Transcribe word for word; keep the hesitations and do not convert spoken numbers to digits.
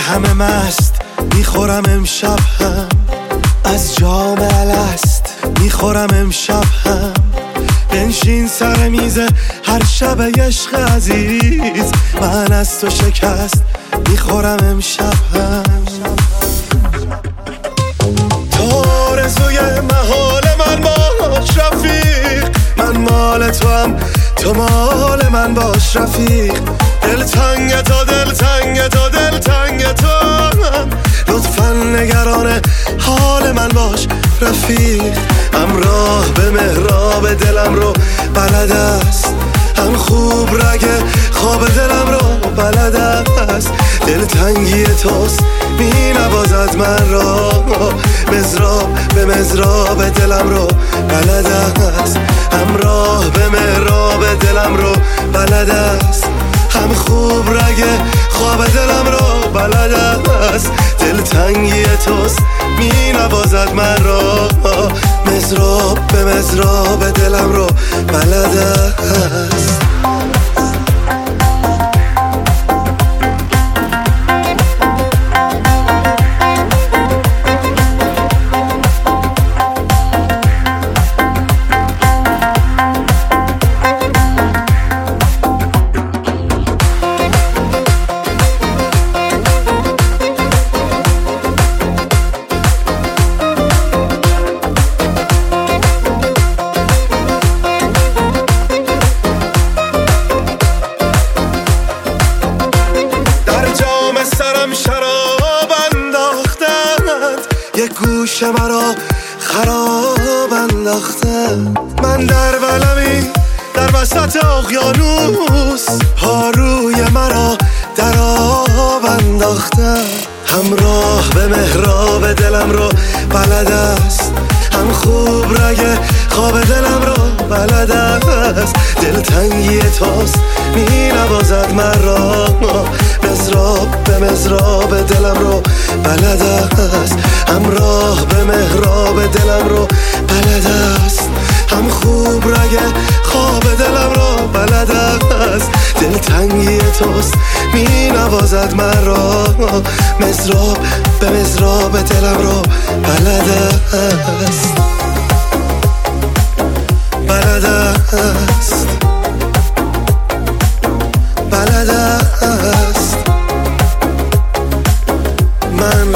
همه مست میخورم امشب هم، از جام الست میخورم امشب هم. بنشین سر میز هر شب عشق عزیز، من از تو شکست میخورم امشب هم. تو آرزوی محال من باش رفیق، من مال تو هم تو مال من باش رفیق. دل تنگ تو دل تنگ تو دل تنگ تو هم، لطفا نگران حال من باش رفیق. همراه به محراب دلم رو بلد است، هم خوب رگ خواب دلم رو بلد است. دل تنگی توست می نوازد من را، مزراب به مزراب دلم رو بلد است. همراه به محراب دلم رو بلد است، هم خوب رگ خواب دلم رو بلد است. دل تنگی توست می نوازد من را، مزراب به مزراب دلم رو بلد است. یک گوش مرا خراب انداختند، من در ولمی در وسط اقیانوس، پاروی مرا در آب انداختند. همراه به محراب دلم رو بلد است، هم خوب رگ خواب دلم رو بلد است. دل تنگی توست می نوازد من را، مزراب به مزراب دلم رو بلد است. همراه به محراب دلم رو بلد است، هم خوب رگ خواب دلم رو بلد است. دل تنگی توست می نوازد من را، مزراب به مزراب دلم رو بلد است. بلد است بلد است من